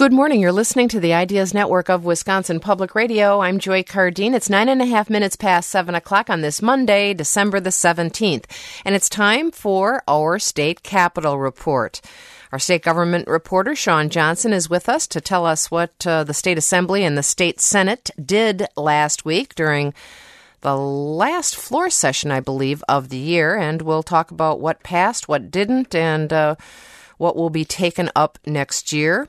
Good morning. You're listening to the Ideas Network of Wisconsin Public Radio. I'm Joy Cardine. It's 9.5 minutes past 7 o'clock on this Monday, December the 17th. And it's time for our State Capitol Report. Our state government reporter, Sean Johnson, is with us to tell us what the State Assembly and the State Senate did last week during the last floor session, I believe, of the year. And we'll talk about what passed, what didn't, and what will be taken up next year.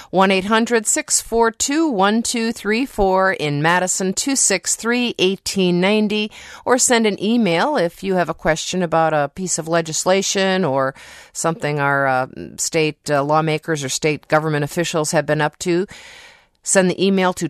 1-800-642-1234 in Madison, 263-1890, or send an email if you have a question about a piece of legislation or something our state lawmakers or state government officials have been up to. Send the email to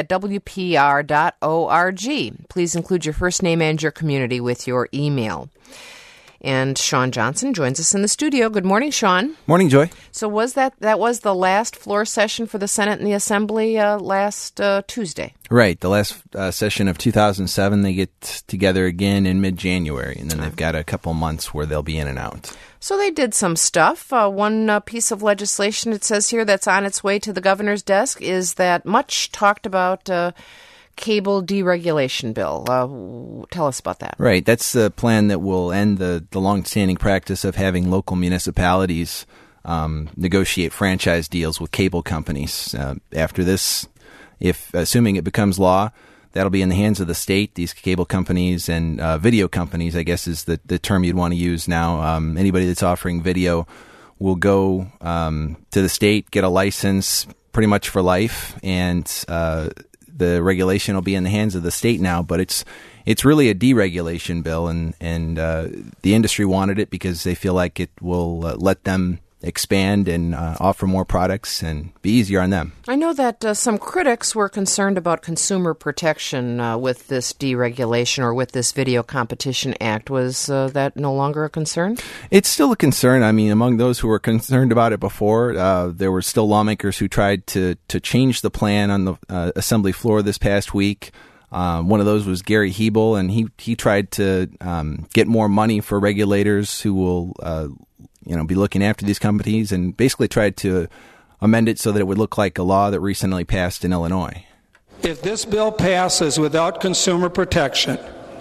talk@wpr.org. Please include your first name and your community with your email. And Sean Johnson joins us in the studio. Good morning, Sean. Morning, Joy. So was that was the last floor session for the Senate and the Assembly last Tuesday? Right. The last session of 2007, they get together again in mid-January, and then they've got a couple months where they'll be in and out. So they did some stuff. One piece of legislation, it says here, that's on its way to the governor's desk is that much talked about cable deregulation bill. Tell us about that. Right. That's the plan that will end the long-standing practice of having local municipalities negotiate franchise deals with cable companies. After this, assuming it becomes law, that'll be in the hands of the state. These cable companies and video companies, I guess is the term you'd want to use now. Anybody that's offering video will go to the state, get a license pretty much for life, and the regulation will be in the hands of the state now, but it's really a deregulation bill, and the industry wanted it because they feel like it will let them expand and offer more products and be easier on them. I know that some critics were concerned about consumer protection with this deregulation or with this Video Competition Act. Was that no longer a concern? It's still a concern. I mean, among those who were concerned about it before, there were still lawmakers who tried to change the plan on the Assembly floor this past week. One of those was Gary Hebel, and he tried to get more money for regulators who will be looking after these companies, and basically tried to amend it so that it would look like a law that recently passed in Illinois. If this bill passes without consumer protection,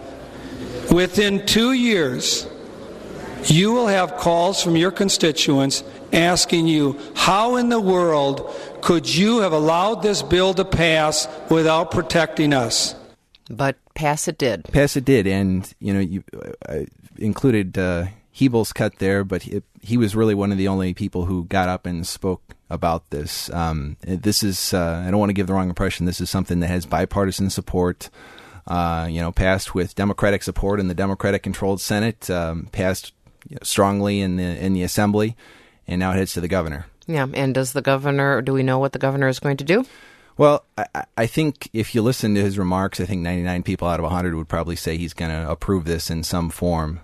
within 2 years, you will have calls from your constituents asking you, how in the world could you have allowed this bill to pass without protecting us? But pass it did. Pass it did, and you included Hebel's cut there, but he was really one of the only people who got up and spoke about this. This is, I don't want to give the wrong impression, this is something that has bipartisan support, passed with Democratic support in the Democratic-controlled Senate, passed strongly in the Assembly, and now it heads to the governor. Yeah, and do we know what the governor is going to do? Well, I think if you listen to his remarks, I think 99 people out of 100 would probably say he's going to approve this in some form.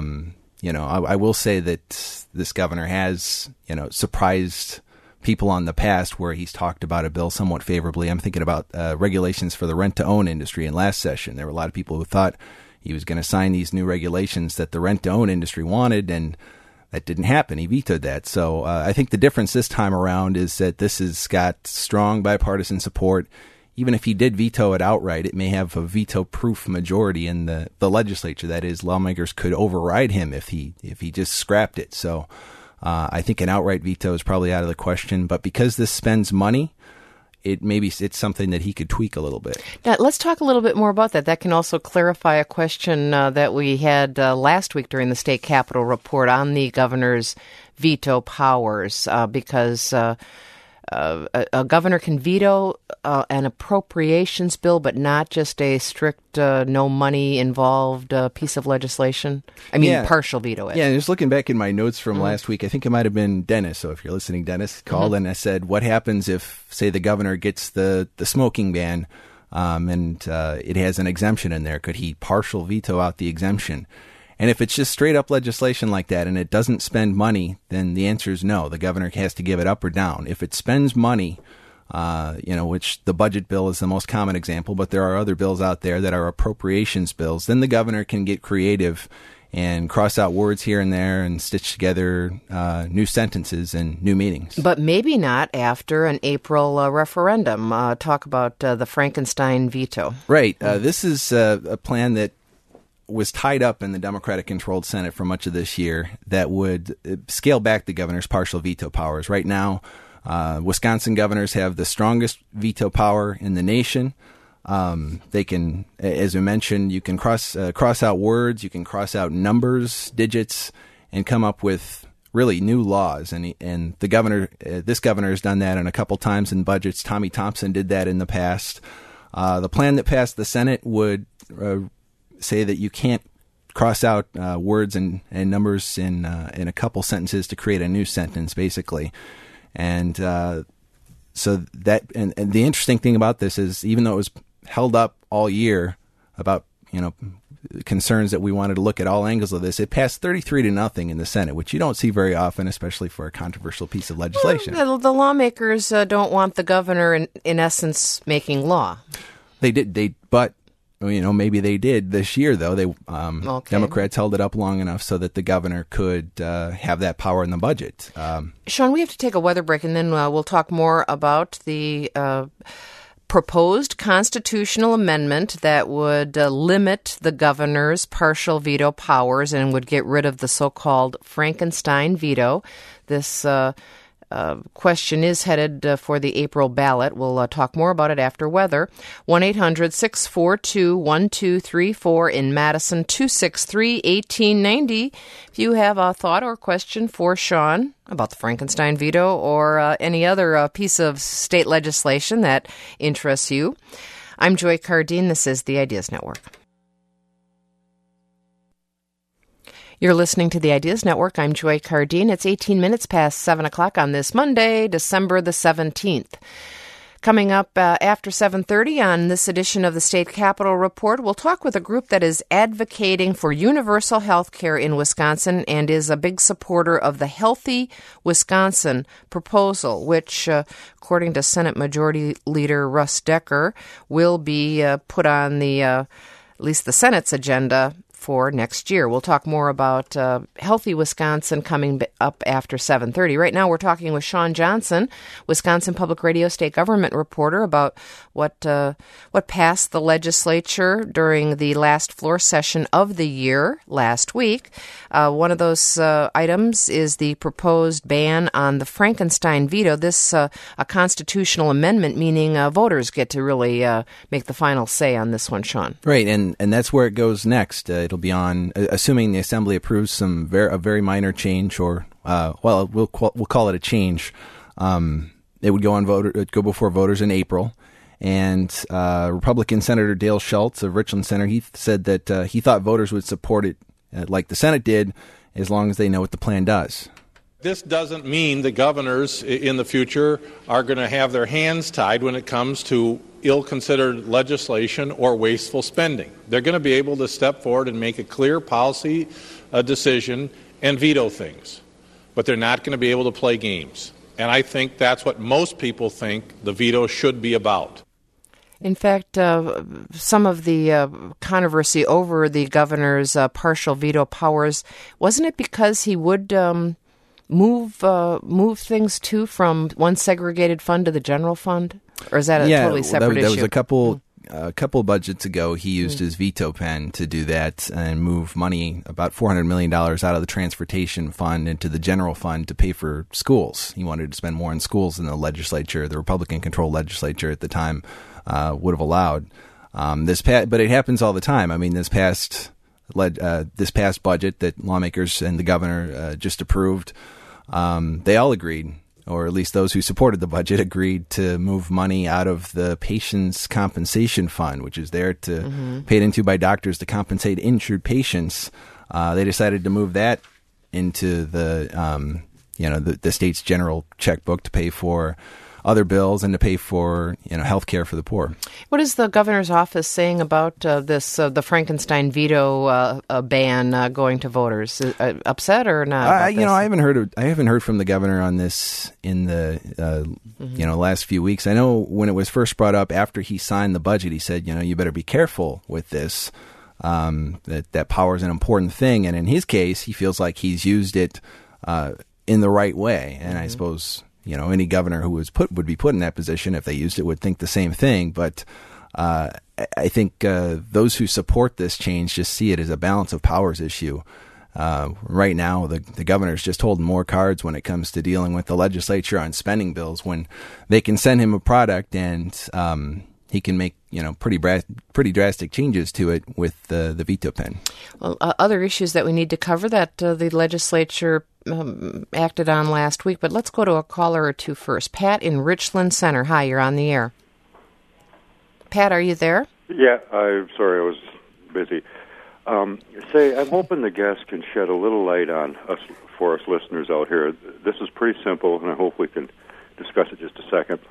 I will say that this governor has, surprised people on the past where he's talked about a bill somewhat favorably. I'm thinking about regulations for the rent-to-own industry in last session. There were a lot of people who thought he was going to sign these new regulations that the rent-to-own industry wanted, and that didn't happen. He vetoed that. So I think the difference this time around is that this has got strong bipartisan support. Even if he did veto it outright, it may have a veto-proof majority in the legislature. That is, lawmakers could override him if he just scrapped it. So I think an outright veto is probably out of the question. But because this spends money, it's something that he could tweak a little bit. Now, let's talk a little bit more about that. That can also clarify a question that we had last week during the State Capitol Report on the governor's veto powers, because a governor can veto an appropriations bill, but not just a strict no money involved piece of legislation. Partial veto it. Yeah, just looking back in my notes from last week, I think it might have been Dennis. So if you're listening, Dennis called and I said, what happens if, say, the governor gets the smoking ban and it has an exemption in there? Could he partial veto out the exemption? And if it's just straight up legislation like that and it doesn't spend money, then the answer is no. The governor has to give it up or down. If it spends money, which the budget bill is the most common example, but there are other bills out there that are appropriations bills, then the governor can get creative and cross out words here and there and stitch together new sentences and new meanings. But maybe not after an April referendum. Talk about the Frankenstein veto. Right. This is a plan that was tied up in the Democratic-controlled Senate for much of this year that would scale back the governor's partial veto powers. Right now, Wisconsin governors have the strongest veto power in the nation. They can, as we mentioned, you can cross out words, you can cross out numbers, digits, and come up with really new laws. And the governor, this governor has done that in a couple times in budgets. Tommy Thompson did that in the past. The plan that passed the Senate would say that you can't cross out words and numbers in a couple sentences to create a new sentence, basically. And so that and the interesting thing about this is, even though it was held up all year about concerns that we wanted to look at all angles of this, it passed 33-0 in the Senate, which you don't see very often, especially for a controversial piece of legislation. Well, the lawmakers don't want the governor, in essence, making law. They did, but maybe they did this year, though. Democrats held it up long enough so that the governor could have that power in the budget. Sean, we have to take a weather break, and then we'll talk more about the proposed constitutional amendment that would limit the governor's partial veto powers and would get rid of the so-called Frankenstein veto. This question is headed for the April ballot. We'll talk more about it after weather. 1-800-642-1234 in Madison, 263-1890. If you have a thought or question for Sean about the Frankenstein veto or any other piece of state legislation that interests you. I'm Joy Cardine. This is the Ideas Network. You're listening to the Ideas Network. I'm Joy Cardine. It's 18 minutes past 7 o'clock on this Monday, December the 17th. Coming up after 7:30 on this edition of the State Capitol Report, we'll talk with a group that is advocating for universal health care in Wisconsin and is a big supporter of the Healthy Wisconsin proposal, which, according to Senate Majority Leader Russ Decker, will be put on the at least the Senate's agenda for next year. We'll talk more about Healthy Wisconsin coming up after 7:30. Right now we're talking with Sean Johnson, Wisconsin Public Radio state government reporter, about what passed the legislature during the last floor session of the year last week. One of those items is the proposed ban on the Frankenstein veto. This a constitutional amendment, meaning voters get to really make the final say on this one, Sean. Right, and that's where it goes next. It'll be on, assuming the Assembly approves a very minor change, or we'll call it a change. It would go before voters in April. And Republican Senator Dale Schultz of Richland Center, he said that he thought voters would support it like the Senate did, as long as they know what the plan does. This doesn't mean the governors in the future are going to have their hands tied when it comes to ill-considered legislation or wasteful spending. They're going to be able to step forward and make a clear policy decision and veto things. But they're not going to be able to play games. And I think that's what most people think the veto should be about. In fact, some of the controversy over the governor's partial veto powers, wasn't it because he would move things too from one segregated fund to the general fund? Or is that a totally separate issue? There was a couple budgets ago, he used his veto pen to do that and move money, about $400 million, out of the transportation fund into the general fund to pay for schools. He wanted to spend more on schools than the Republican-controlled legislature at the time would have allowed. But it happens all the time. I mean, this past budget that lawmakers and the governor just approved, they all agreed, or at least those who supported the budget agreed, to move money out of the Patients Compensation Fund, which is there to paid into by doctors to compensate injured patients. They decided to move that into the state's general checkbook to pay for other bills and to pay for health care for the poor. What is the governor's office saying about the Frankenstein veto ban going to voters? Upset or not? I haven't heard from the governor on this in the last few weeks. I know when it was first brought up after he signed the budget, he said, you better be careful with this. That power is an important thing, and in his case, he feels like he's used it in the right way. And I suppose any governor who would be put in that position, if they used it, would think the same thing. But I think those who support this change just see it as a balance of powers issue. Right now, the governor's just holding more cards when it comes to dealing with the legislature on spending bills, when they can send him a product and he can make pretty drastic changes to it with the veto pen. Well, other issues that we need to cover that the legislature acted on last week, but let's go to a caller or two first. Pat in Richland Center. Hi, you're on the air. Pat, are you there? Yeah, I'm sorry, I was busy. I'm hoping the guest can shed a little light on us, for us listeners out here. This is pretty simple, and I hope we can discuss it just a second.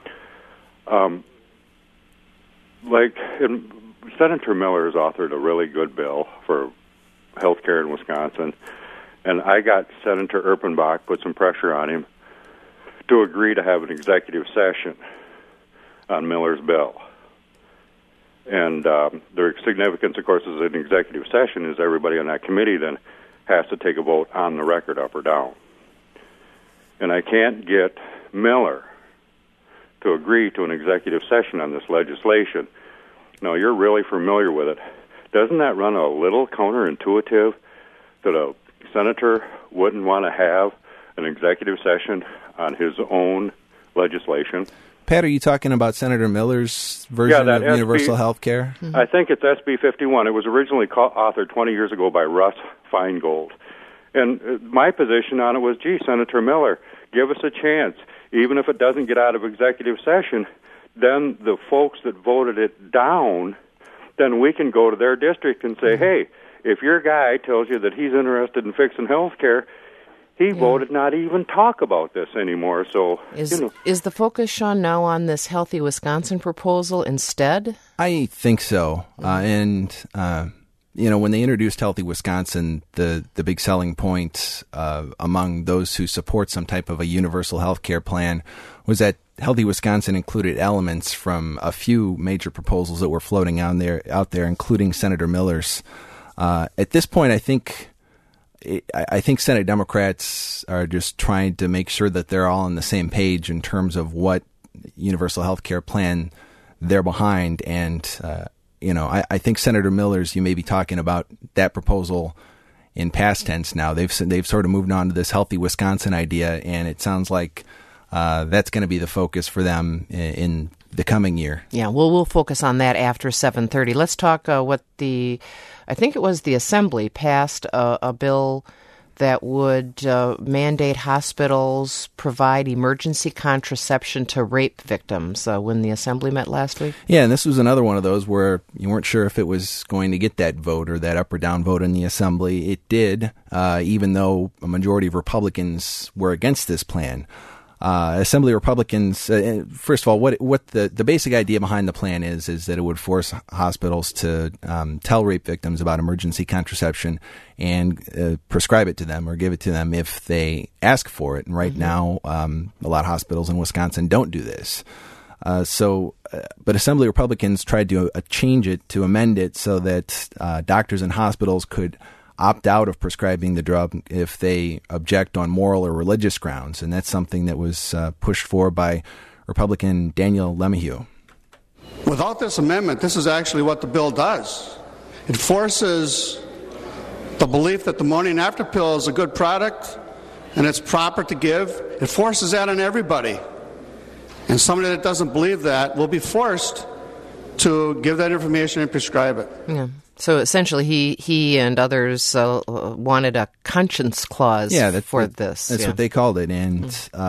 Senator Miller has authored a really good bill for health care in Wisconsin, and I got Senator Erpenbach, put some pressure on him, to agree to have an executive session on Miller's bill. And the significance, of course, is an executive session is everybody on that committee then has to take a vote on the record, up or down. And I can't get Miller to agree to an executive session on this legislation. Now, you're really familiar with it. Doesn't that run a little counterintuitive that a senator wouldn't want to have an executive session on his own legislation? Pat, are you talking about Senator Miller's version of universal health care? Mm-hmm. I think it's SB 51. It was originally authored 20 years ago by Russ Feingold. And my position on it was, Senator Miller, give us a chance. Even if it doesn't get out of executive session, then the folks that voted it down, then we can go to their district and say, hey, if your guy tells you that he's interested in fixing health care, he voted not even talk about this anymore. So is the focus, Sean, now on this Healthy Wisconsin proposal instead? I think so. And when they introduced Healthy Wisconsin, the big selling point among those who support some type of a universal health care plan was that Healthy Wisconsin included elements from a few major proposals that were floating out there, including Senator Miller's. At this point, I think Senate Democrats are just trying to make sure that they're all on the same page in terms of what universal health care plan they're behind. And, I think Senator Miller's, you may be talking about that proposal in past tense now. They've sort of moved on to this Healthy Wisconsin idea, and it sounds like that's going to be the focus for them in the coming year. Yeah, well, we'll focus on that after 7:30. Let's talk what I think it was the Assembly passed a bill that would mandate hospitals provide emergency contraception to rape victims when the Assembly met last week. Yeah, and this was another one of those where you weren't sure if it was going to get that vote or that up or down vote in the Assembly. It did, even though a majority of Republicans were against this plan. Assembly Republicans, first of all, what the basic idea behind the plan is that it would force hospitals to tell rape victims about emergency contraception and prescribe it to them or give it to them if they ask for it. And right now, a lot of hospitals in Wisconsin don't do this. But Assembly Republicans tried to change it, to amend it so that doctors and hospitals could opt out of prescribing the drug if they object on moral or religious grounds. And that's something that was pushed for by Republican Daniel LeMahieu. Without this amendment, this is actually what the bill does. It forces the belief that the morning after pill is a good product and it's proper to give. It forces that on everybody. And somebody that doesn't believe that will be forced to give that information and prescribe it. Yeah. So essentially, he and others wanted a conscience clause for this. That's what they called it. And,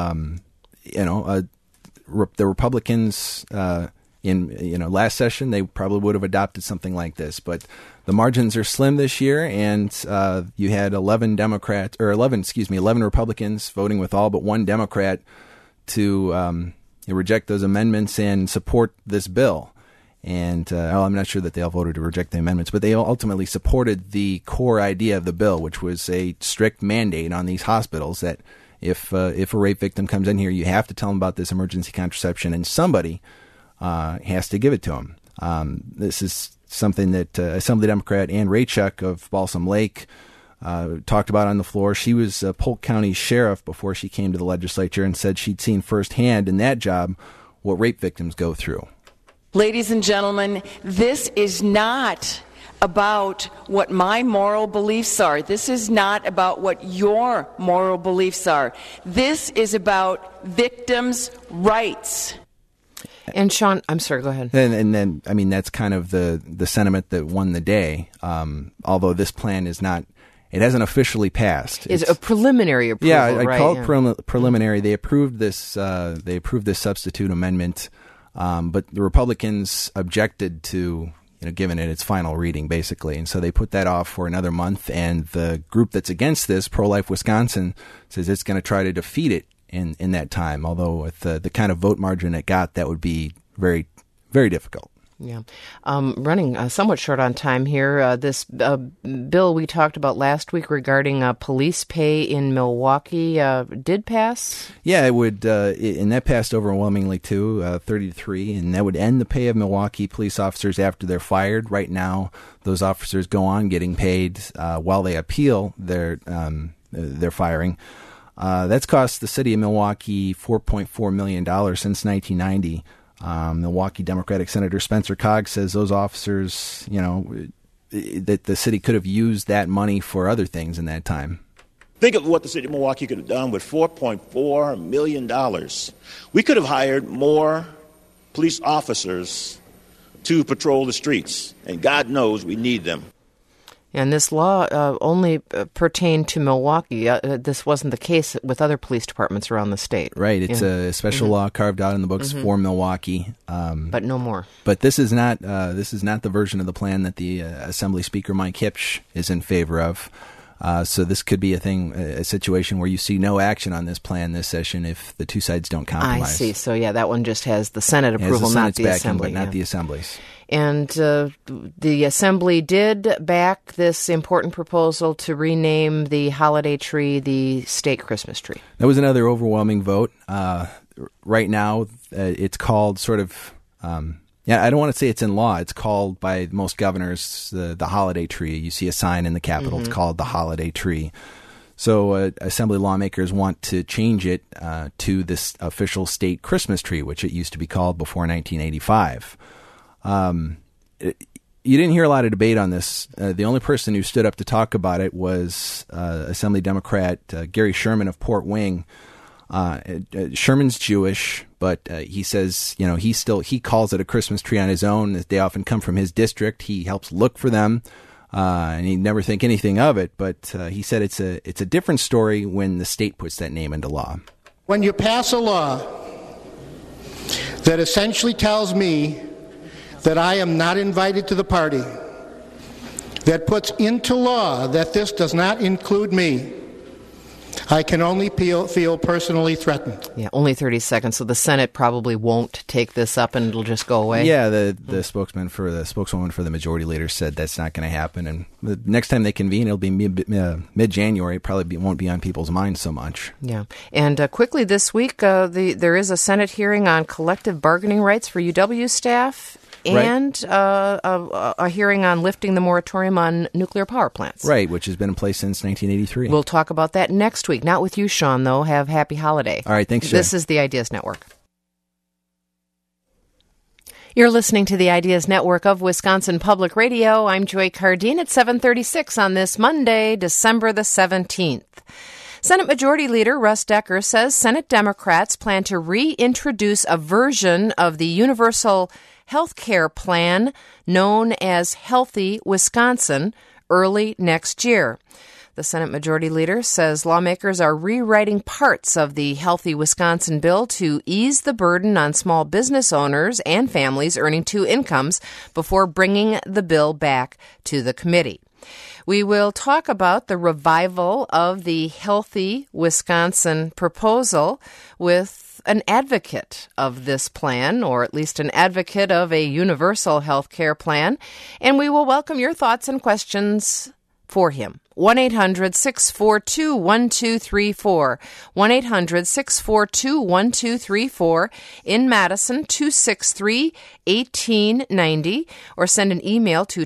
the Republicans in last session, they probably would have adopted something like this. But the margins are slim this year, and you had 11 Republicans voting with all but one Democrat to reject those amendments and support this bill. And I'm not sure that they all voted to reject the amendments, but they ultimately supported the core idea of the bill, which was a strict mandate on these hospitals that if a rape victim comes in here, you have to tell them about this emergency contraception, and somebody has to give it to them. This is something that Assembly Democrat Ann Raychuk of Balsam Lake talked about on the floor. She was Polk County sheriff before she came to the legislature and said she'd seen firsthand in that job what rape victims go through. Ladies and gentlemen, this is not about what my moral beliefs are. This is not about what your moral beliefs are. This is about victims' rights. And Sean, I'm sorry, go ahead. And then, I mean, that's kind of the sentiment that won the day, although this plan is not, it hasn't officially passed. It's a preliminary approval, yeah, I right? call it preliminary. They approved this substitute amendment, but the Republicans objected to giving it its final reading, basically. And so they put that off for another month. And the group that's against this, Pro-Life Wisconsin, says it's going to try to defeat it in that time. Although with the kind of vote margin it got, that would be very, very difficult. Yeah. Running somewhat short on time here. This bill we talked about last week regarding police pay in Milwaukee did pass? Yeah, it would, and that passed overwhelmingly too, 30-3, and that would end the pay of Milwaukee police officers after they're fired. Right now, those officers go on getting paid while they appeal their firing. That's cost the city of Milwaukee $4.4 million since 1990. Milwaukee Democratic Senator Spencer Cogg says those officers, that the city could have used that money for other things in that time. Think of what the city of Milwaukee could have done with $4.4 million. We could have hired more police officers to patrol the streets, and God knows we need them. And this law only pertained to Milwaukee. This wasn't the case with other police departments around the state. Right. It's a special law carved out in the books for Milwaukee. But no more. But this is not the version of the plan that the Assembly Speaker Mike Hipsch is in favor of. So this could be a situation where you see no action on this plan this session if the two sides don't compromise. I see. So yeah, that one just has the Senate approval, not the Assembly. But not the Assembly's. And the Assembly did back this important proposal to rename the holiday tree the state Christmas tree. That was another overwhelming vote. Right now, it's called sort of, I don't want to say it's in law. It's called by most governors the holiday tree. You see a sign in the Capitol. It's called the holiday tree. So Assembly lawmakers want to change it to this official state Christmas tree, which it used to be called before 1985. You didn't hear a lot of debate on this. The only person who stood up to talk about it was Assembly Democrat Gary Sherman of Port Wing. Sherman's Jewish, but he says, he calls it a Christmas tree on his own. They often come from his district. He helps look for them, and he'd never think anything of it. But he said it's a different story when the state puts that name into law. When you pass a law that essentially tells me that I am not invited to the party, that puts into law that this does not include me, I can only feel personally threatened. Yeah, only 30 seconds, so the Senate probably won't take this up and it'll just go away. Yeah, the spokeswoman for the majority leader said that's not going to happen, and the next time they convene, it'll be mid-January. It probably won't be on people's minds so much. Yeah, and quickly this week, there is a Senate hearing on collective bargaining rights for UW staff. And a hearing on lifting the moratorium on nuclear power plants. Right, which has been in place since 1983. We'll talk about that next week. Not with you, Sean, though. Have happy holiday. All right, thanks, Jay. This is the Ideas Network. You're listening to the Ideas Network of Wisconsin Public Radio. I'm Joy Cardine at 7:36 on this Monday, December the 17th. Senate Majority Leader Russ Decker says Senate Democrats plan to reintroduce a version of the universal health care plan known as Healthy Wisconsin early next year. The Senate Majority Leader says lawmakers are rewriting parts of the Healthy Wisconsin bill to ease the burden on small business owners and families earning two incomes before bringing the bill back to the committee. We will talk about the revival of the Healthy Wisconsin proposal with an advocate of this plan, or at least an advocate of a universal health care plan, and we will welcome your thoughts and questions for him. 1-800-642-1234. 1-800-642-1234. In Madison, 263-1890. Or send an email to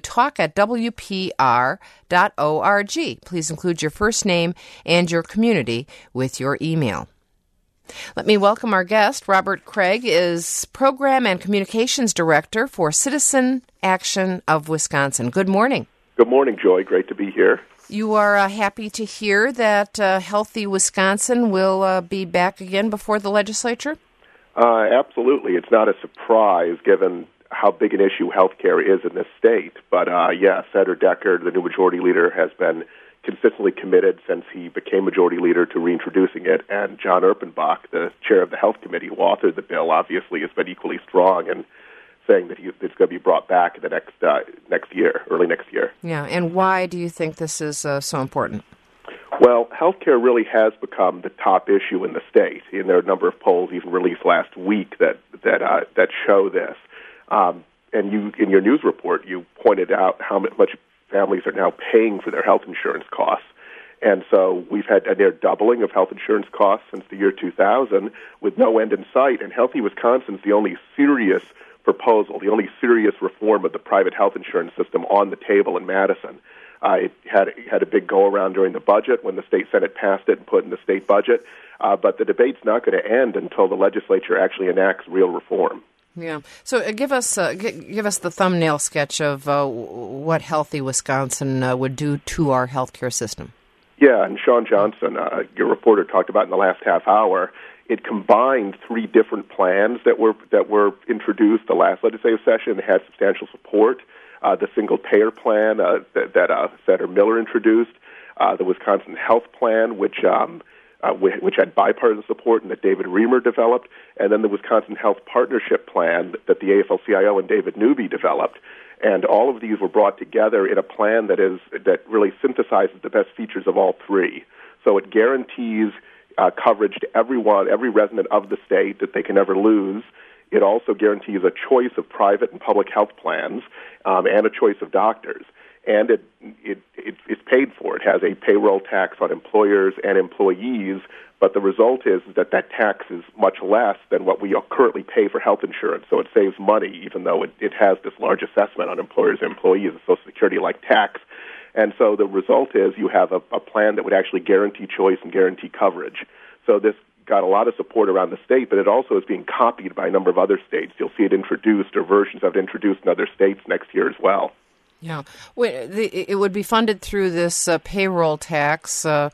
talk@wpr.org. Please include your first name and your community with your email. Let me welcome our guest. Robert Craig is Program and Communications Director for Citizen Action of Wisconsin. Good morning. Good morning, Joy. Great to be here. You are happy to hear that Healthy Wisconsin will be back again before the legislature? Absolutely. It's not a surprise given how big an issue health care is in this state. But, Senator Decker, the new majority leader, has been consistently committed since he became majority leader to reintroducing it. And John Erpenbach, the chair of the Health Committee who authored the bill, obviously has been equally strong and saying that it's going to be brought back in the next year, early next year. Yeah, and why do you think this is so important? Well, healthcare really has become the top issue in the state, and there are a number of polls even released last week that show this. And you, in your news report, you pointed out how much families are now paying for their health insurance costs. And so we've had a near doubling of health insurance costs since the year 2000 with no end in sight. And Healthy Wisconsin's the only serious proposal, the only serious reform of the private health insurance system on the table in Madison. It had a big go-around during the budget when the state Senate passed it and put in the state budget, but the debate's not going to end until the legislature actually enacts real reform. Yeah. So give us the thumbnail sketch of what Healthy Wisconsin would do to our healthcare system. Yeah, and Sean Johnson, your reporter, talked about in the last half hour. It combined three different plans that were introduced the last legislative session. It had substantial support. The single-payer plan that Senator Miller introduced, the Wisconsin Health Plan, which had bipartisan support and that David Reamer developed, and then the Wisconsin Health Partnership Plan that the AFL-CIO and David Newby developed. And all of these were brought together in a plan that really synthesizes the best features of all three. So it guarantees coverage to everyone, every resident of the state that they can never lose. It also guarantees a choice of private and public health plans and a choice of doctors. And it's paid for. It has a payroll tax on employers and employees, but the result is that tax is much less than what we currently pay for health insurance. So it saves money, even though it has this large assessment on employers and employees, a Social Security-like tax. And so the result is you have a plan that would actually guarantee choice and guarantee coverage. So this got a lot of support around the state, but it also is being copied by a number of other states. You'll see it introduced or versions of it introduced in other states next year as well. Yeah. It would be funded through this payroll tax, a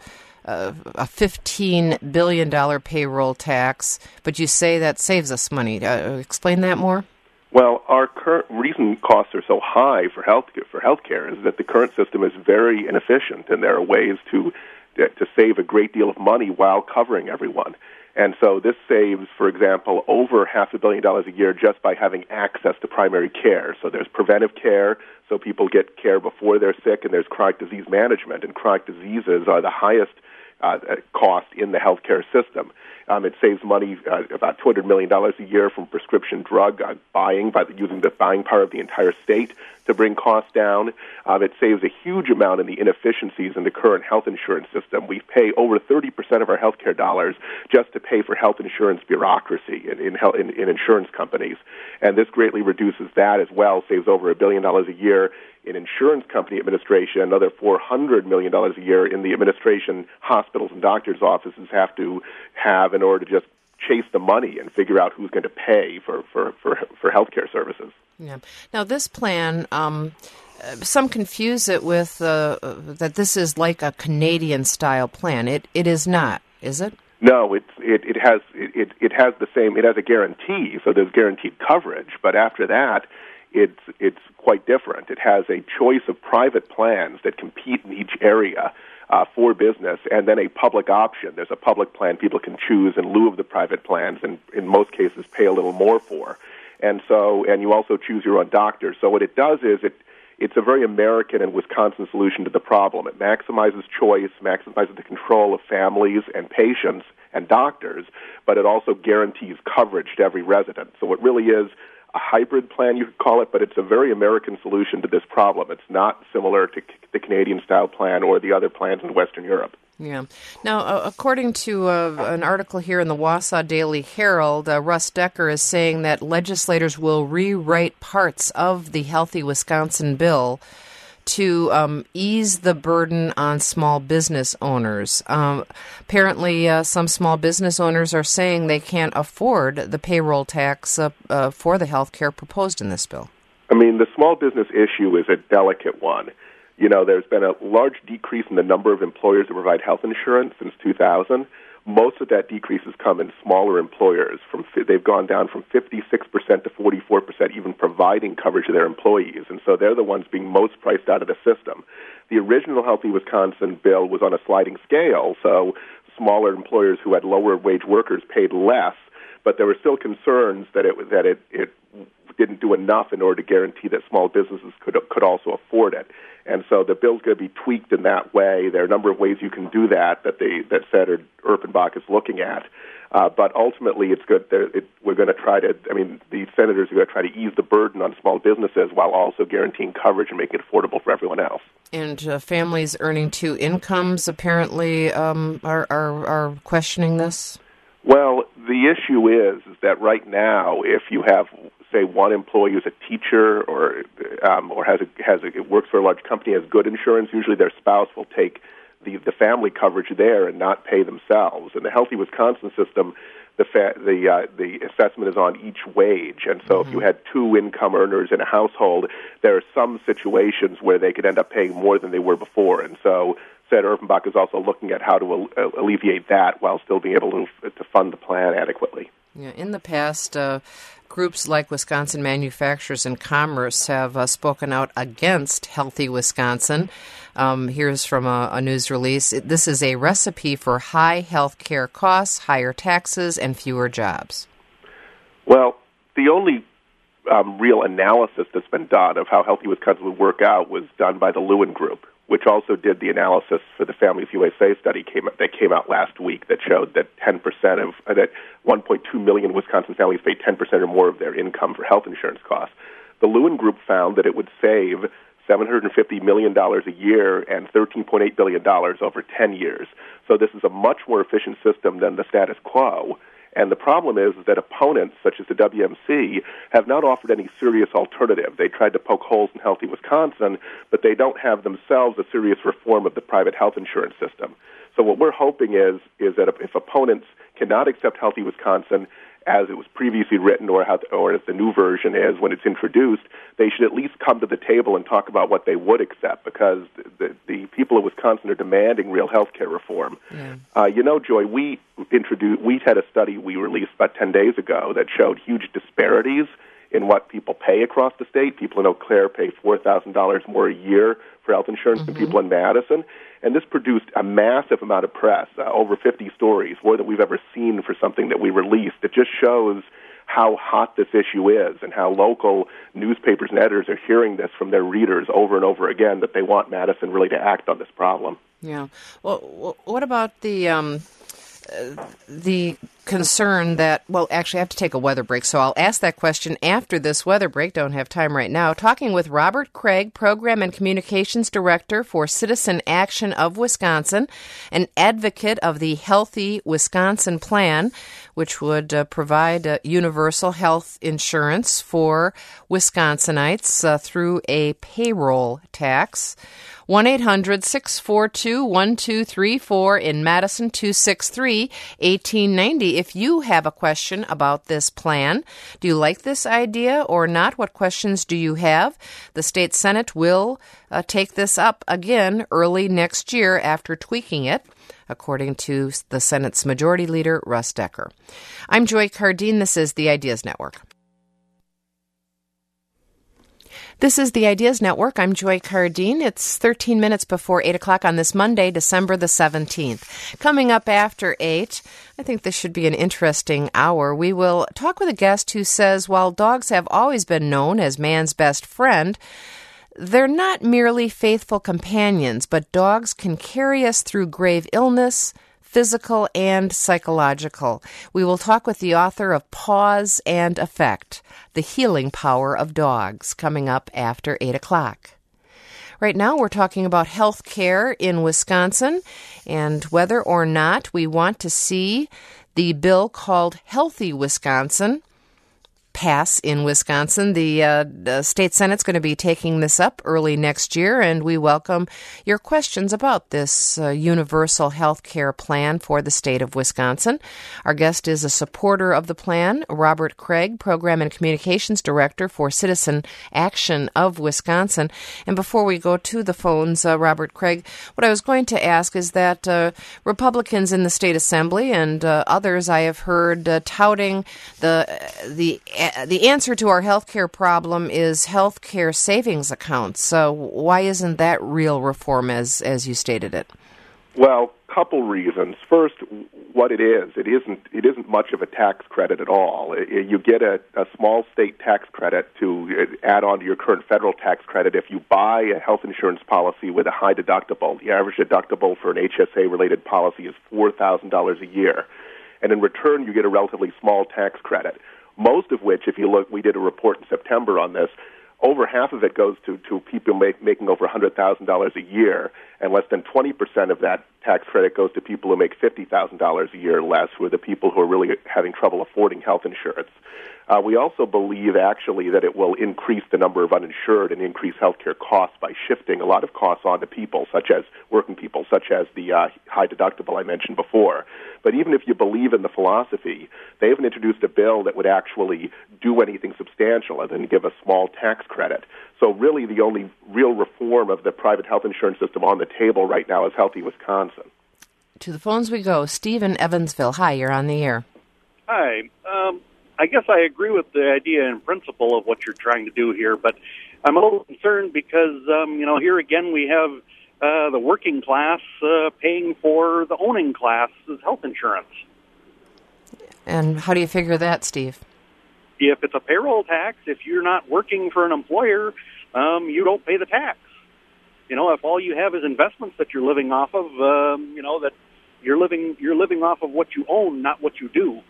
$15 billion payroll tax, but you say that saves us money. Explain that more. Well, our current reason costs are so high for healthcare is that the current system is very inefficient, and there are ways to save a great deal of money while covering everyone. And so this saves, for example, over $500 million a year just by having access to primary care. So there's preventive care, so people get care before they're sick, and there's chronic disease management, and chronic diseases are the highest cost in the healthcare system. It saves money, about $200 million a year from prescription drug buying using the buying power of the entire state to bring costs down. It saves a huge amount in the inefficiencies in the current health insurance system. We pay over 30% of our healthcare dollars just to pay for health insurance bureaucracy in insurance companies. And this greatly reduces that as well, saves over $1 billion a year in insurance company administration, another $400 million a year in the administration hospitals and doctors' offices have to have in order to just chase the money and figure out who's going to pay for healthcare services. Yeah. Now, this plan, some confuse it with that this is like a Canadian-style plan. It is not, is it? No, it has the same. It has a guarantee, so there's guaranteed coverage. But after that, it's quite different. It has a choice of private plans that compete in each area for business, and then a public option. There's a public plan people can choose in lieu of the private plans, and in most cases pay a little more for. And you also choose your own doctor. So what it does is it it's a very American and Wisconsin solution to the problem. It maximizes choice, maximizes the control of families and patients and doctors, but it also guarantees coverage to every resident. So it really is a hybrid plan, you could call it, but it's a very American solution to this problem. It's not similar to the Canadian-style plan or the other plans in Western Europe. Yeah. Now, according to an article here in the Wausau Daily Herald, Russ Decker is saying that legislators will rewrite parts of the Healthy Wisconsin bill to ease the burden on small business owners. Apparently, some small business owners are saying they can't afford the payroll tax for the health care proposed in this bill. I mean, the small business issue is a delicate one. You know, there's been a large decrease in the number of employers that provide health insurance since 2000. Most of that decrease has come in smaller employers. They've gone down from 56% to 44%, even providing coverage to their employees. And so they're the ones being most priced out of the system. The original Healthy Wisconsin bill was on a sliding scale, so smaller employers who had lower wage workers paid less, but there were still concerns that it didn't do enough in order to guarantee that small businesses could also afford it. And so the bill's going to be tweaked in that way. There are a number of ways you can do that Senator Erpenbach is looking at. But ultimately, it's good. We're going to try to, the senators are going to try to ease the burden on small businesses while also guaranteeing coverage and making it affordable for everyone else. And families earning two incomes apparently are questioning this? Well, the issue is that right now, if you have, say, one employee who's a teacher or works for a large company, has good insurance, usually their spouse will take the family coverage there and not pay themselves. In the Healthy Wisconsin system, the assessment is on each wage, and so if you had two income earners in a household, there are some situations where they could end up paying more than they were before, and so Senator Erpenbach is also looking at how to alleviate that while still being able to fund the plan adequately. Yeah, in the past, groups like Wisconsin Manufacturers and Commerce have spoken out against Healthy Wisconsin. Here's from a news release. This is a recipe for high health care costs, higher taxes, and fewer jobs. Well, the only real analysis that's been done of how Healthy Wisconsin would work out was done by the Lewin Group, which also did the analysis for the Families USA study that came out last week that showed that 1.2 million Wisconsin families pay 10% or more of their income for health insurance costs. The Lewin Group found that it would save $750 million a year and $13.8 billion over 10 years. So this is a much more efficient system than the status quo. And the problem is that opponents, such as the WMC, have not offered any serious alternative. They tried to poke holes in Healthy Wisconsin, but they don't have themselves a serious reform of the private health insurance system. So what we're hoping is that if opponents cannot accept Healthy Wisconsin as it was previously written or as the new version is when it's introduced, they should at least come to the table and talk about what they would accept, because the people of Wisconsin are demanding real health care reform. Yeah. Joy, we had a study we released about 10 days ago that showed huge disparities in what people pay across the state. People in Eau Claire pay $4,000 more a year for health insurance than people in Madison. And this produced a massive amount of press, over 50 stories, more than we've ever seen for something that we released. It just shows how hot this issue is and how local newspapers and editors are hearing this from their readers over and over again, that they want Madison really to act on this problem. Yeah. Well, what about the concern that, well, actually I have to take a weather break, so I'll ask that question after this weather break. Don't have time right now. Talking with Robert Craig, Program and Communications Director for Citizen Action of Wisconsin, an advocate of the Healthy Wisconsin Plan, which would provide universal health insurance for Wisconsinites through a payroll tax. 1-800-642-1234 in Madison, 263-1890. If you have a question about this plan, do you like this idea or not? What questions do you have? The state Senate will take this up again early next year after tweaking it, according to the Senate's Majority Leader, Russ Decker. I'm Joy Cardine. This is the Ideas Network. This is the Ideas Network. I'm Joy Cardine. It's 13 minutes before 8 o'clock on this Monday, December the 17th. Coming up after 8, I think this should be an interesting hour. We will talk with a guest who says while dogs have always been known as man's best friend, They're not merely faithful companions, but dogs can carry us through grave illness, physical and psychological. We will talk with the author of Pause and Effect, The Healing Power of Dogs, coming up after 8 o'clock. Right now we're talking about health care in Wisconsin and whether or not we want to see the bill called Healthy Wisconsin pass in Wisconsin. The state Senate's going to be taking this up early next year, and we welcome your questions about this universal health care plan for the state of Wisconsin. Our guest is a supporter of the plan, Robert Craig, Program and Communications Director for Citizen Action of Wisconsin. And before we go to the phones, Robert Craig, what I was going to ask is that Republicans in the state assembly and others I have heard touting the answer to our health care problem is health care savings accounts. So why isn't that real reform as you stated it? Well, couple reasons. First, what it isn't much of a tax credit at all. You get a small state tax credit to add on to your current federal tax credit if you buy a health insurance policy with a high deductible. The average deductible for an HSA-related policy is $4,000 a year. And in return, you get a relatively small tax credit. Most of which, if you look, we did a report in September on this, over half of it goes to people making over $100,000 a year, and less than 20% of that tax credit goes to people who make $50,000 a year or less, who are the people who are really having trouble affording health insurance. We also believe, actually, that it will increase the number of uninsured and increase healthcare costs by shifting a lot of costs onto people, such as working people, such as the high deductible I mentioned before. But even if you believe in the philosophy, they haven't introduced a bill that would actually do anything substantial other than give a small tax credit. So really the only real reform of the private health insurance system on the table right now is Healthy Wisconsin. To the phones we go. Steve in Evansville. Hi, you're on the air. Hi. I guess I agree with the idea and principle of what you're trying to do here, but I'm a little concerned because, here again we have the working class paying for the owning class's health insurance. And how do you figure that, Steve? If it's a payroll tax, if you're not working for an employer, you don't pay the tax. If all you have is investments that you're living off of, that you're living off of what you own, not what you do.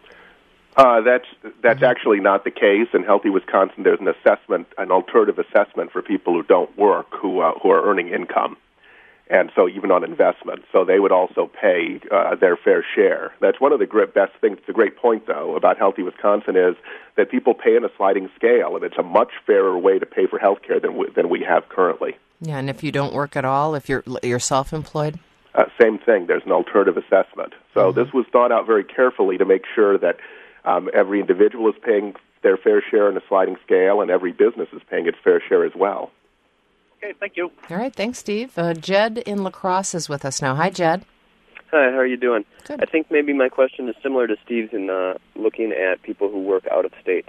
That's actually not the case. In Healthy Wisconsin, there's an alternative assessment for people who don't work, who are earning income, and so even on investment. So they would also pay their fair share. That's one of the best things. It's a great point, though, about Healthy Wisconsin is that people pay in a sliding scale, and it's a much fairer way to pay for health care than we have currently. Yeah, and if you don't work at all, if you're self-employed? Same thing. There's an alternative assessment. So this was thought out very carefully to make sure that every individual is paying their fair share in a sliding scale, and every business is paying its fair share as well. Okay, thank you. All right, thanks, Steve. Jed in La Crosse is with us now. Hi, Jed. Hi, how are you doing? Good. I think maybe my question is similar to Steve's in looking at people who work out of state.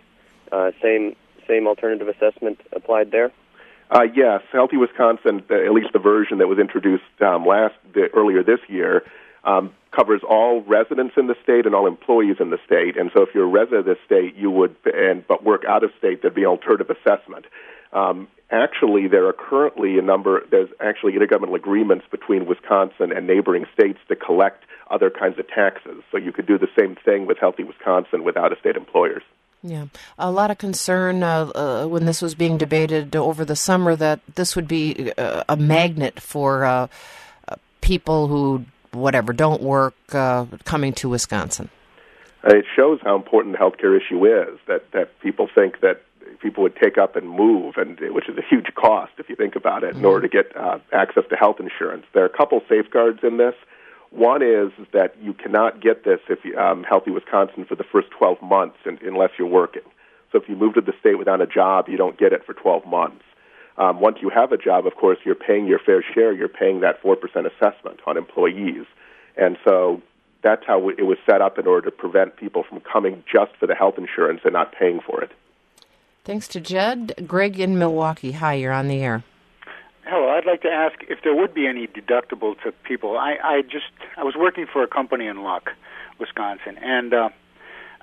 Same alternative assessment applied there? Yes, Healthy Wisconsin, at least the version that was introduced earlier this year, covers all residents in the state and all employees in the state. And so if you're a resident of the state, but work out of state, there'd be an alternative assessment. Actually, there's actually intergovernmental agreements between Wisconsin and neighboring states to collect other kinds of taxes. So you could do the same thing with Healthy Wisconsin with out-of-state employers. Yeah. A lot of concern when this was being debated over the summer that this would be a magnet for people who, don't work coming to Wisconsin. It shows how important the healthcare issue is, that people think that people would take up and move, which is a huge cost if you think about it, in order to get access to health insurance. There are a couple safeguards in this. One is that you cannot get this if you Healthy Wisconsin for the first 12 months unless you're working. So if you move to the state without a job, you don't get it for 12 months. Once you have a job, of course, you're paying your fair share. You're paying that 4% assessment on employees. And so that's how it was set up in order to prevent people from coming just for the health insurance and not paying for it. Thanks to Jed. Greg in Milwaukee. Hi, you're on the air. Hello, I'd like to ask if there would be any deductible to people. I was working for a company in Luck, Wisconsin, and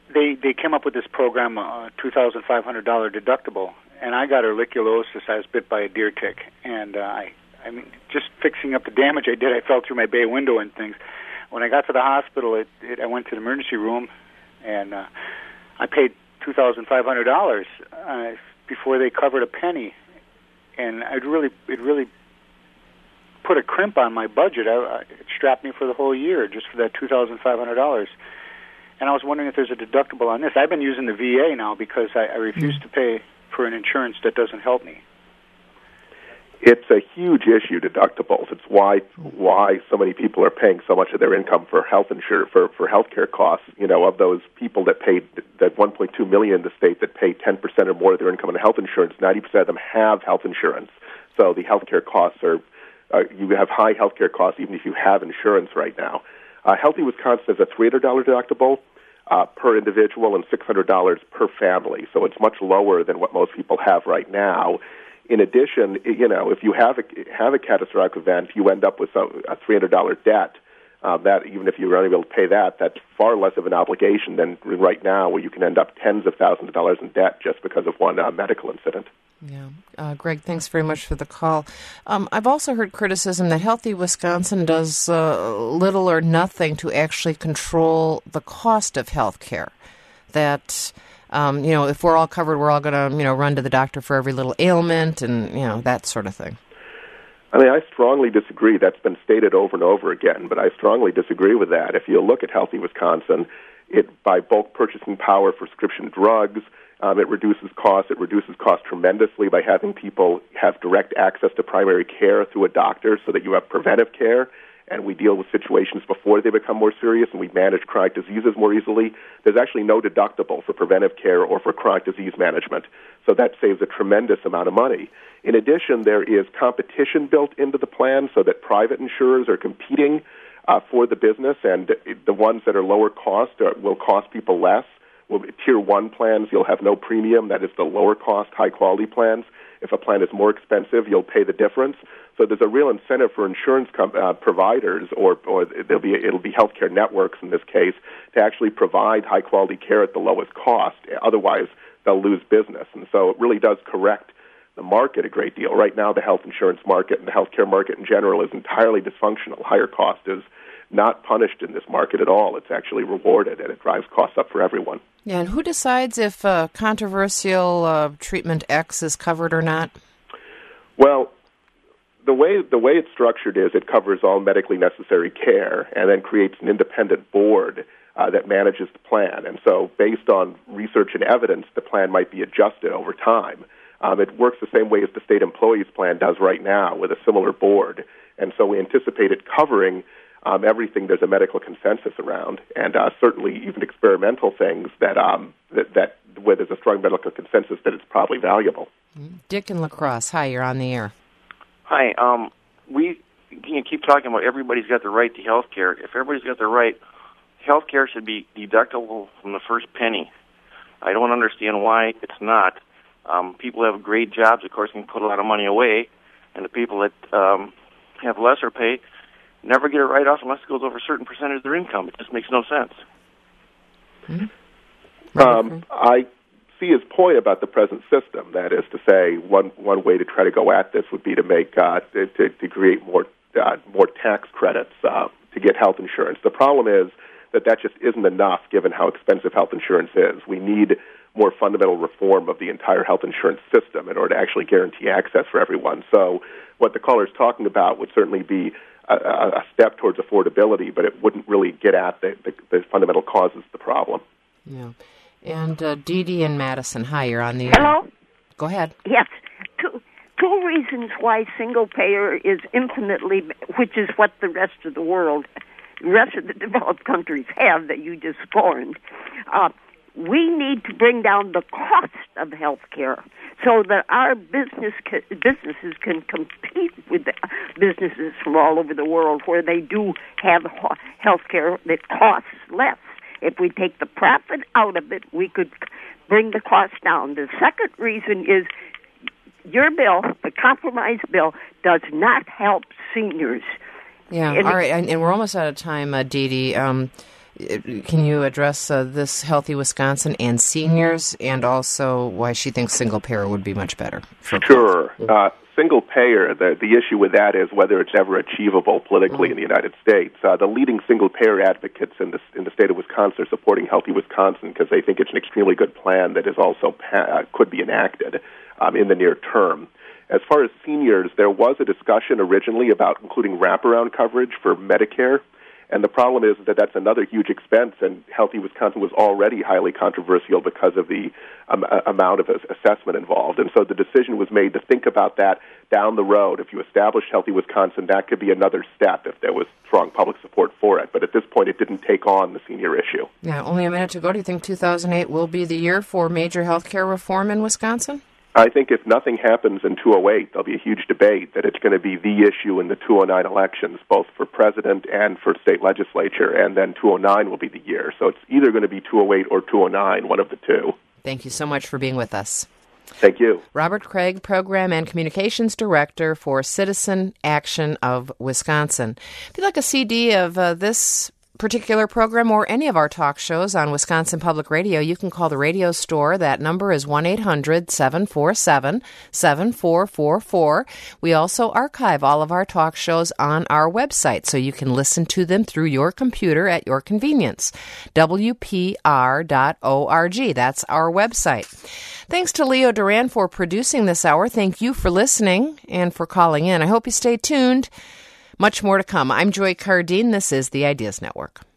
they came up with this program, $2,500 deductible, and I got ehrlichiosis. I was bit by a deer tick, and I mean, just fixing up the damage I did, I fell through my bay window and things. When I got to the hospital, I went to the emergency room, and I paid $2,500 before they covered a penny, and it really put a crimp on my budget. It strapped me for the whole year just for that $2,500. And I was wondering if there's a deductible on this. I've been using the VA now because I refuse to pay for an insurance that doesn't help me. It's a huge issue, deductibles. It's why so many people are paying so much of their income for health insurance, for health care costs. You know, of those people that paid, that 1.2 million in the state that pay 10% or more of their income on health insurance, 90% of them have health insurance. So the health care costs are, you have high health care costs even if you have insurance right now. Healthy Wisconsin has a $300 deductible per individual and $600 per family. So it's much lower than what most people have right now. In addition, you know, if you have a catastrophic event, you end up with a $300 debt. That even if you're unable to pay that, that's far less of an obligation than right now, where you can end up tens of thousands of dollars in debt just because of one medical incident. Yeah. Greg, thanks very much for the call. I've also heard criticism that Healthy Wisconsin does little or nothing to actually control the cost of health care. That, you know, if we're all covered, we're all going to, you know, run to the doctor for every little ailment and, you know, that sort of thing. I mean, I strongly disagree. That's been stated over and over again, but I strongly disagree with that. If you look at Healthy Wisconsin, by bulk purchasing power for prescription drugs, it reduces costs. It reduces costs tremendously by having people have direct access to primary care through a doctor so that you have preventive care, and we deal with situations before they become more serious, and we manage chronic diseases more easily. There's actually no deductible for preventive care or for chronic disease management, so that saves a tremendous amount of money. In addition, there is competition built into the plan so that private insurers are competing for the business, and the ones that are lower cost will cost people less. Tier 1 plans, you'll have no premium. That is the lower cost, high-quality plans. If a plan is more expensive, you'll pay the difference. So there's a real incentive for insurance providers, or it'll be healthcare networks in this case, to actually provide high-quality care at the lowest cost. Otherwise, they'll lose business. And so it really does correct the market a great deal. Right now, the health insurance market and the healthcare market in general is entirely dysfunctional. Higher cost is not punished in this market at all. It's actually rewarded, and it drives costs up for everyone. Yeah, and who decides if controversial treatment X is covered or not? Well, the way it's structured is it covers all medically necessary care and then creates an independent board that manages the plan. And so based on research and evidence, the plan might be adjusted over time. It works the same way as the state employees plan does right now with a similar board. And so we anticipate it covering everything there's a medical consensus around, and certainly even experimental things that where there's a strong medical consensus that it's probably valuable. Dick in La Crosse, hi, you're on the air. Hi, we keep talking about everybody's got the right to health care. If everybody's got the right, health care should be deductible from the first penny. I don't understand why it's not. People have great jobs, of course, can put a lot of money away, and the people that have lesser pay never get a write-off unless it goes over a certain percentage of their income. It just makes no sense. I see his point about the present system. That is to say, one way to try to go at this would be to make to create more tax credits to get health insurance. The problem is that just isn't enough given how expensive health insurance is. We need more fundamental reform of the entire health insurance system in order to actually guarantee access for everyone. So what the caller is talking about would certainly be a step towards affordability, but it wouldn't really get at the fundamental causes of the problem. Yeah. And Dee Dee in Madison, hi, you're on the air. Hello? Go ahead. Yes. Two reasons why single payer is infinitely, which is what the rest of the world, the rest of the developed countries have that you just scorned. We need to bring down the cost of health care so that our businesses can compete with the businesses from all over the world where they do have health care that costs less. If we take the profit out of it, we could bring the cost down. The second reason is your bill, the compromise bill, does not help seniors. Yeah, all right, and we're almost out of time, Dee Dee. Can you address this Healthy Wisconsin and seniors, and also why she thinks single payer would be much better? Sure. Single payer, the issue with that is whether it's ever achievable politically in the United States. The leading single payer advocates in the state of Wisconsin are supporting Healthy Wisconsin because they think it's an extremely good plan that is also could be enacted in the near term. As far as seniors, there was a discussion originally about including wraparound coverage for Medicare. And the problem is that that's another huge expense, and Healthy Wisconsin was already highly controversial because of the amount of assessment involved. And so the decision was made to think about that down the road. If you establish Healthy Wisconsin, that could be another step if there was strong public support for it. But at this point, it didn't take on the senior issue. Yeah, only a minute to go. Do you think 2008 will be the year for major health care reform in Wisconsin? I think if nothing happens in 2008, there'll be a huge debate that it's going to be the issue in the 2009 elections, both for president and for state legislature, and then 2009 will be the year. So it's either going to be 2008 or 2009, one of the two. Thank you so much for being with us. Thank you. Robert Craig, Program and Communications Director for Citizen Action of Wisconsin. If you'd like a CD of this particular program or any of our talk shows on Wisconsin Public Radio, you can call the radio store. That number is 1-800-747-7444. We also archive all of our talk shows on our website, so you can listen to them through your computer at your convenience. WPR.org. That's our website. Thanks to Leo Duran for producing this hour. Thank you for listening and for calling in. I hope you stay tuned. Much more to come. I'm Joy Cardine. This is the Ideas Network.